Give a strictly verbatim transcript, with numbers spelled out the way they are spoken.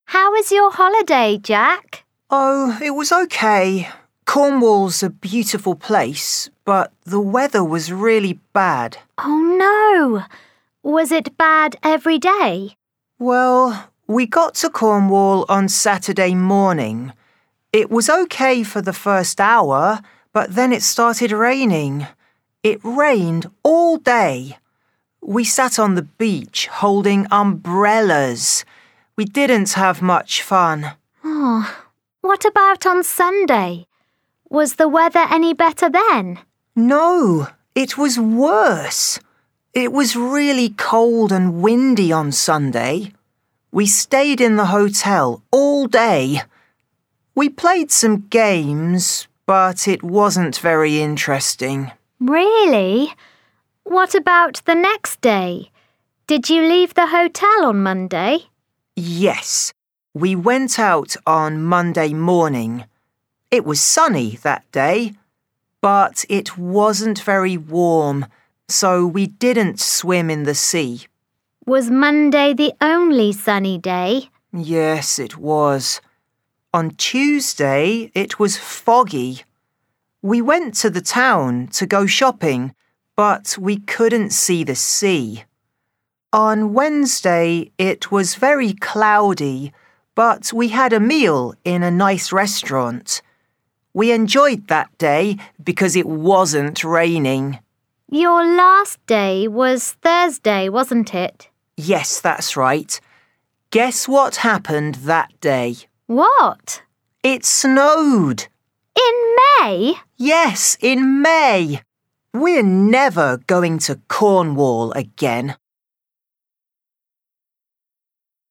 How was your holiday, Jack? Oh, it was okay. Cornwall's a beautiful place, but the weather was really bad. Oh no! Was it bad every day? Well, we got to Cornwall on Saturday morning. It was okay for the first hour, but then it started raining. It rained all day. We sat on the beach holding umbrellas. We didn't have much fun. Oh, what about on Sunday? Was the weather any better then? No, it was worse. It was really cold and windy on Sunday. We stayed in the hotel all day. We played some games, but it wasn't very interesting. Really? What about the next day? Did you leave the hotel on Monday? Yes, we went out on Monday morning. It was sunny that day, but it wasn't very warm, so we didn't swim in the sea. Was Monday the only sunny day? Yes, it was. On Tuesday, it was foggy. We went to the town to go shopping, but we couldn't see the sea. On Wednesday, it was very cloudy, but we had a meal in a nice restaurant. We enjoyed that day because it wasn't raining. Your last day was Thursday, wasn't it? Yes, that's right. Guess what happened that day? What? It snowed. In May? Yes, in May. We're never going to Cornwall again.